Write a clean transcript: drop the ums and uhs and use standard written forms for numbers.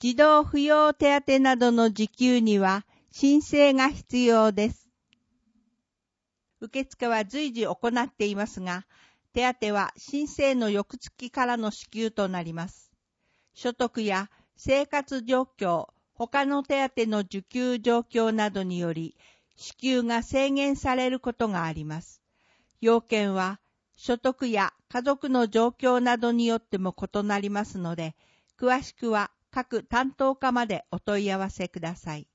児童扶養手当などの受給には申請が必要です。受付は随時行っていますが、手当は申請の翌月からの支給となります。所得や生活状況、他の手当の受給状況などにより、支給が制限されることがあります。要件は、所得や家族の状況などによっても異なりますので、詳しくは各担当課までお問い合わせください。